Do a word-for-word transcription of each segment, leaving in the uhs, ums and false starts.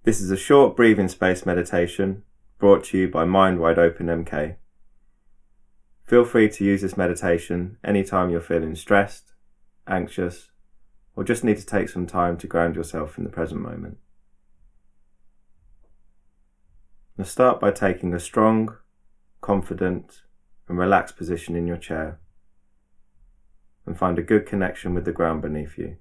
This is a short breathing space meditation brought to you by Mind Wide Open M K. Feel free to use this meditation anytime you're feeling stressed, anxious, or just need to take some time to ground yourself in the present moment. Now start by taking a strong, confident, and relaxed position in your chair and find a good connection with the ground beneath you.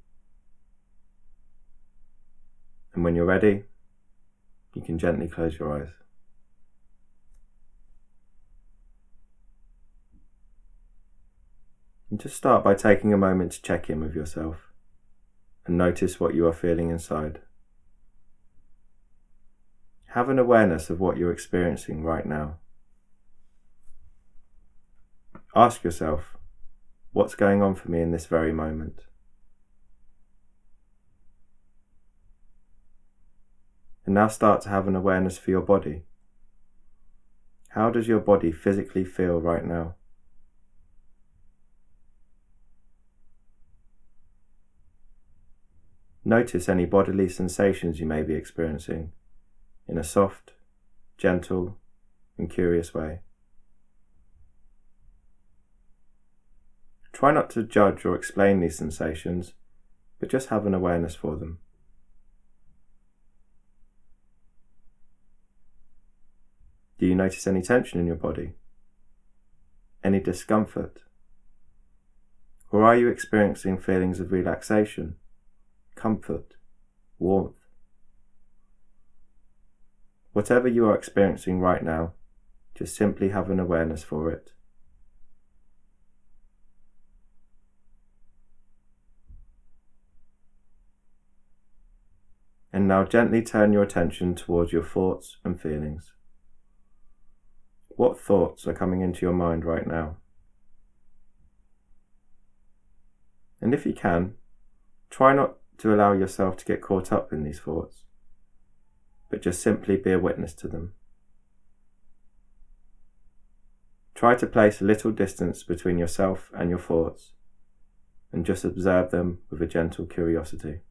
And when you're ready, you can gently close your eyes. And just start by taking a moment to check in with yourself and notice what you are feeling inside. Have an awareness of what you're experiencing right now. Ask yourself, what's going on for me in this very moment? And now start to have an awareness for your body. How does your body physically feel right now? Notice any bodily sensations you may be experiencing in a soft, gentle, and curious way. Try not to judge or explain these sensations, but just have an awareness for them. Do you notice any tension in your body? Any discomfort? Or are you experiencing feelings of relaxation, comfort, warmth? Whatever you are experiencing right now, just simply have an awareness for it. And now gently turn your attention towards your thoughts and feelings. What thoughts are coming into your mind right now? And if you can, try not to allow yourself to get caught up in these thoughts, but just simply be a witness to them. Try to place a little distance between yourself and your thoughts, and just observe them with a gentle curiosity.